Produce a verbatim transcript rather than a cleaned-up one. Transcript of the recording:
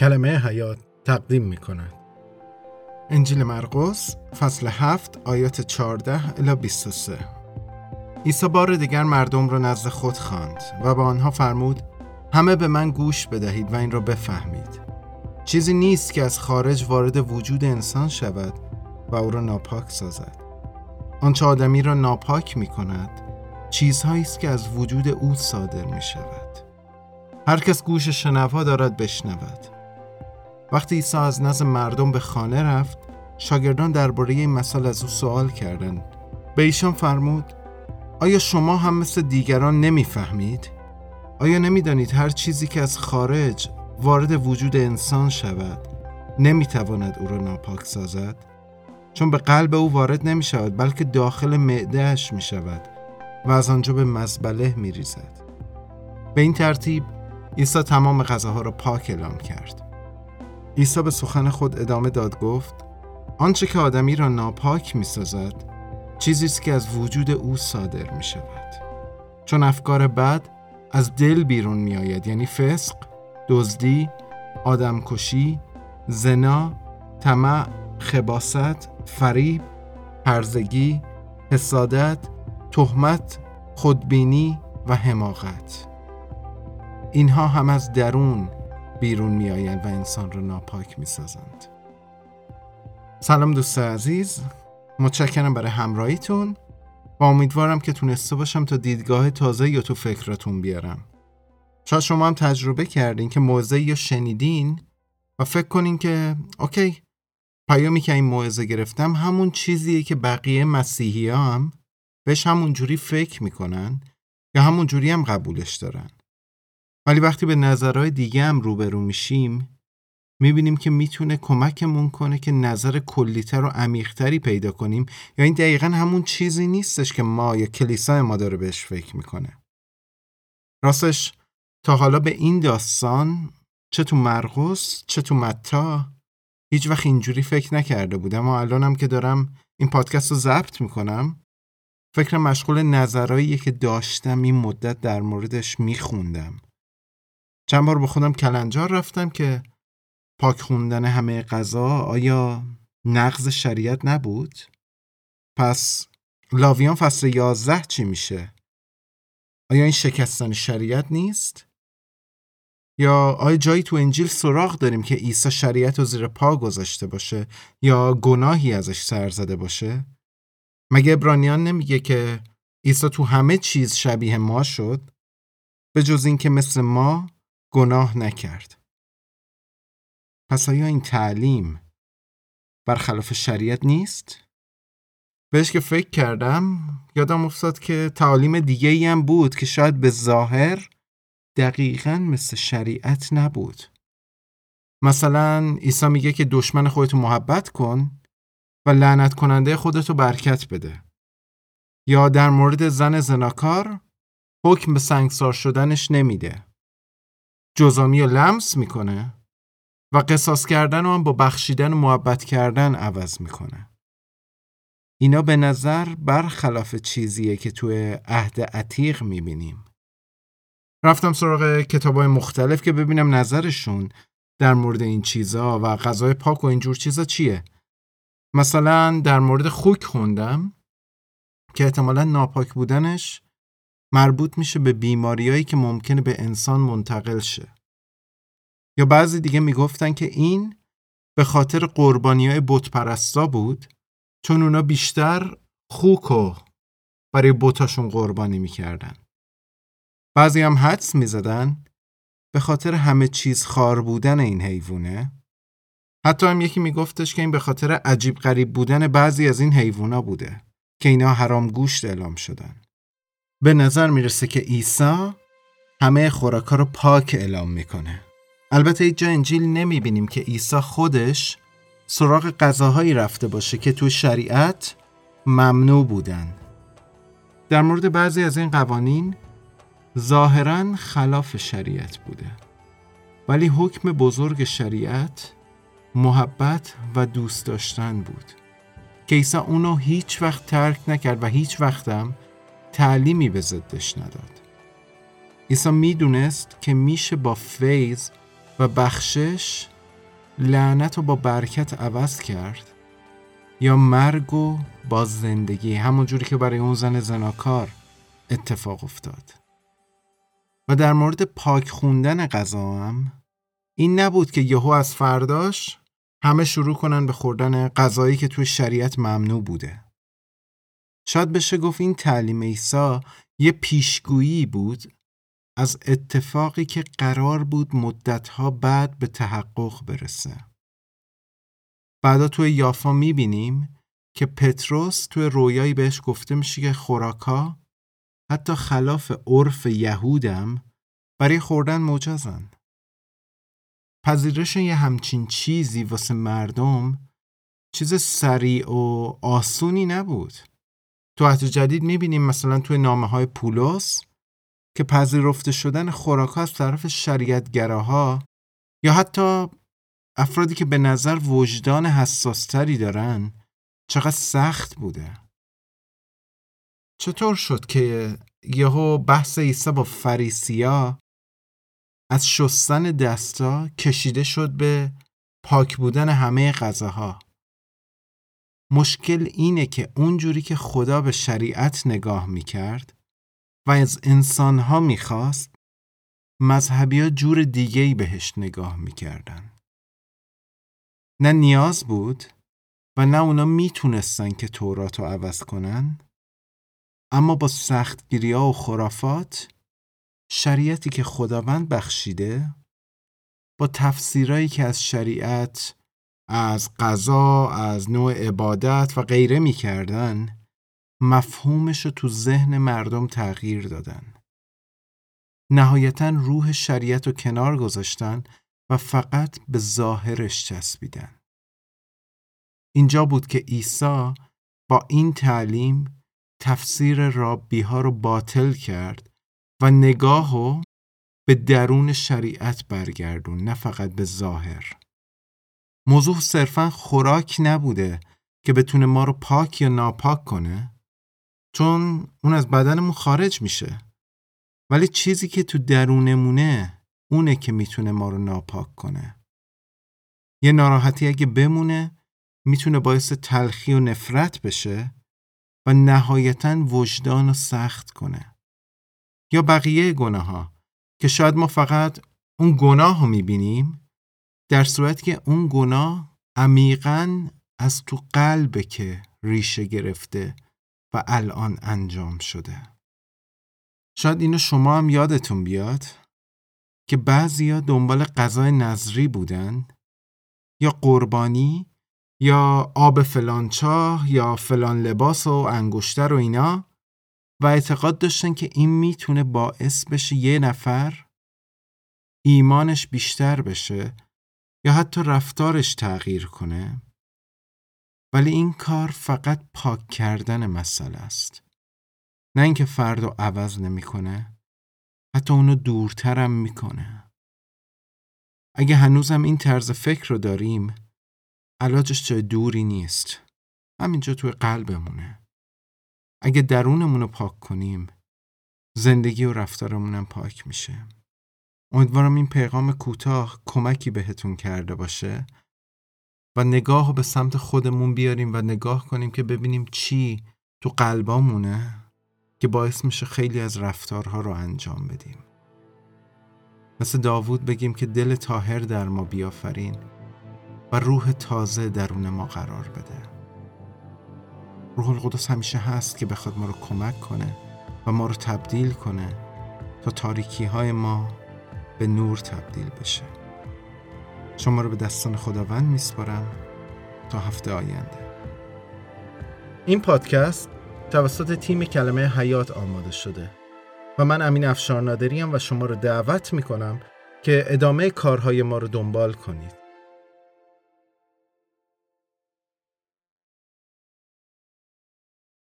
کلمه حیات تقدیم می کند. انجیل مرقس فصل هفت آیات چهارده الی بیست و سه. عیسی بار دیگر مردم را نزد خود خواند و به آنها فرمود: همه به من گوش بدهید و این را بفهمید. چیزی نیست که از خارج وارد وجود انسان شود و او را ناپاک سازد. آنچه آدمی را ناپاک می کند چیزهایی است که از وجود او صادر می شود. هر کس گوش شنوا دارد بشنود. وقتی عیسی از نزد مردم به خانه رفت، شاگردان درباره این مثال از او سوال کردند. به ایشان فرمود: آیا شما هم مثل دیگران نمی‌فهمید؟ آیا نمی‌دانید هر چیزی که از خارج وارد وجود انسان شود نمی‌تواند او را ناپاک سازد؟ چون به قلب او وارد نمی‌شود، بلکه داخل معده‌اش می‌شود و از آنجا به مزبله می‌ریزد. به این ترتیب عیسی تمام غذاها را پاک اعلام کرد. عیسی به سخن خود ادامه داد گفت: آنچه که آدمی را ناپاک می‌سازد چیزی است که از وجود او صادر می‌شود. چون افکار بد از دل بیرون می‌آید، یعنی فسق، دزدی، آدمکشی، زنا، طمع، خباثت، فریب، هرزگی، حسادت، تهمت، خودبینی و حماقت. اینها هم از درون بیرون می آیند و انسان را ناپاک می سازند. سلام دوست عزیز، متشکرم برای همراهیتون و امیدوارم که تونسته باشم تا دیدگاه تازه یا تو فکراتون بیارم. شاید شما هم تجربه کردین که موعظه یا شنیدین و فکر کنین که اوکی، پیامی که این موعظه گرفتم همون چیزیه که بقیه مسیحی ها هم بهش همون جوری فکر میکنن یا همون جوری هم قبولش دارن. ولی وقتی به نظرهای دیگه هم روبرو میشیم میبینیم که میتونه کمکمون کنه که نظر کلیتر و عمیق‌تری پیدا کنیم، یا این دقیقاً همون چیزی نیستش که ما یا کلیسای ما داره بهش فکر میکنه. راستش تا حالا به این داستان چه تو مرقس چه تو متی هیچ وقت اینجوری فکر نکرده بودم و الانم که دارم این پادکست رو ضبط میکنم فکرم مشغول نظرهاییه که داشتم این مدت در موردش میخوندم. چند بار با خودم کلنجار رفتم که پاک خوندن همه غذا آیا نقض شریعت نبود؟ پس لاویان فصل یازده چی میشه؟ آیا این شکستن شریعت نیست؟ یا آیا جایی تو انجیل سراغ داریم که عیسی شریعت رو زیر پا گذاشته باشه یا گناهی ازش سر زده باشه؟ مگه عبرانیان نمیگه که عیسی تو همه چیز شبیه ما شد به جز این که مثل ما گناه نکرد؟ پس آیا این تعلیم برخلاف شریعت نیست؟ بهش که فکر کردم یادم افتاد که تعالیم دیگه ای هم بود که شاید به ظاهر دقیقاً مثل شریعت نبود. مثلا عیسی میگه که دشمن خودتو محبت کن و لعنت کننده خودتو برکت بده. یا در مورد زن زناکار حکم به سنگسار شدنش نمیده. جزامی و لمس میکنه و قصاص کردن رو هم با بخشیدن و محبت کردن عوض میکنه. اینا به نظر برخلاف چیزیه که توی عهد عتیق میبینیم. رفتم سراغ کتابای مختلف که ببینم نظرشون در مورد این چیزا و غذای پاک و اینجور چیزا چیه. مثلا در مورد خوک خوندم که احتمالاً ناپاک بودنش مربوط میشه به بیماریایی که ممکنه به انسان منتقل شه. یا بعضی دیگه میگفتن که این به خاطر قربانیای بت پرستا بود، چون اونا بیشتر خوکو برای بتاشون قربانی میکردن. بعضی هم حدس میزدن به خاطر همه چیز خار بودن این حیوانه. حتی هم یکی میگفتش که این به خاطر عجیب غریب بودن بعضی از این حیوانا بوده که اینا حرام گوشت اعلام شدن. به نظر میرسه که عیسی همه خوراکا رو پاک اعلام میکنه. البته هیچ جا انجیل نمیبینیم که عیسی خودش سراغ غذاهایی رفته باشه که تو شریعت ممنوع بودن. در مورد بعضی از این قوانین ظاهراً خلاف شریعت بوده، ولی حکم بزرگ شریعت محبت و دوست داشتن بود که عیسی اونو هیچ وقت ترک نکرد و هیچ وقتم تعلیمی به ضدش نداد. عیسی میدونست که میشه با فیض و بخشش لعنت رو با برکت عوض کرد یا مرگ و با زندگی، همون جوری که برای اون زن زناکار اتفاق افتاد. و در مورد پاک خوندن غذا هم این نبود که یهو از فرداش همه شروع کنن به خوردن غذایی که توی شریعت ممنوع بوده. شاید بشه گفت این تعلیم عیسی یه پیشگویی بود از اتفاقی که قرار بود مدتها بعد به تحقق برسه. بعدا توی یافا میبینیم که پتروس توی رویایی بهش گفته میشه که خوراکا حتی خلاف عرف یهودم برای خوردن مجازن. پذیرش یه همچین چیزی واسه مردم چیز سریع و آسونی نبود. تو عهد جدید میبینیم مثلا توی نامه‌های پولس که پذیرفته شدن خوراک‌ها از طرف شریعتگراها یا حتی افرادی که به نظر وجدان حساستری دارن چقدر سخت بوده. چطور شد که یهو بحث عیسی با فریسیا از شستن دستا کشیده شد به پاک بودن همه غذاها؟ مشکل اینه که اونجوری که خدا به شریعت نگاه میکرد و از انسانها میخواست، مذهبی‌ها جور دیگه‌ای بهش نگاه میکردن. نه نیاز بود و نه اونا میتونستن که تورات رو عوض کنن، اما با سختگیری‌ها و خرافات شریعتی که خداوند بخشیده، با تفسیرایی که از شریعت، از قضا، از نوع عبادت و غیره میکردن، مفهومش رو تو ذهن مردم تغییر دادن. نهایتاً روح شریعت رو کنار گذاشتن و فقط به ظاهرش چسبیدن. اینجا بود که عیسی با این تعلیم تفسیر رابی‌ها رو باطل کرد و نگاهو به درون شریعت برگردون، نه فقط به ظاهر. موضوع صرفاً خوراک نبوده که بتونه ما رو پاک یا ناپاک کنه، چون اون از بدنمون خارج میشه، ولی چیزی که تو درونمونه اونه که میتونه ما رو ناپاک کنه. یه ناراحتی اگه بمونه میتونه باعث تلخی و نفرت بشه و نهایتاً وجدان رو سخت کنه. یا بقیه گناه ها که شاید ما فقط اون گناه رو میبینیم، در صورتی که اون گناه عمیقاً از تو قلبه که ریشه گرفته و الان انجام شده. شاید اینو شما هم یادتون بیاد که بعضیا دنبال غذای نظری بودن یا قربانی یا آب فلان چاه یا فلان لباس و انگشتر و اینا و اعتقاد داشتن که این میتونه باعث بشه یه نفر ایمانش بیشتر بشه یا حتی رفتارش تغییر کنه، ولی این کار فقط پاک کردن مسئله است، نه اینکه فرد رو عوض نمی کنه، حتی اونو دورترم میکنه. اگه هنوزم این طرز فکر رو داریم، علاجش جای دوری نیست، همینجا توی قلبمونه. اگه درونمون رو پاک کنیم، زندگی و رفتارمونم پاک میشه. امیدوارم این پیغام کوتاه کمکی بهتون کرده باشه و نگاه رو به سمت خودمون بیاریم و نگاه کنیم که ببینیم چی تو قلبامونه که باعث میشه خیلی از رفتارها رو انجام بدیم. مثل داوود بگیم که دل طاهر در ما بیافرین و روح تازه درون ما قرار بده. روح القدس همیشه هست که بخواد ما رو کمک کنه و ما رو تبدیل کنه تا تاریکی های ما به نور تبدیل بشه. شما رو به دستان خداوند میسپارم تا هفته آینده. این پادکست توسط تیم کلمه حیات آماده شده و من امین افشار نادری ام و شما رو دعوت میکنم که ادامه کارهای ما رو دنبال کنید.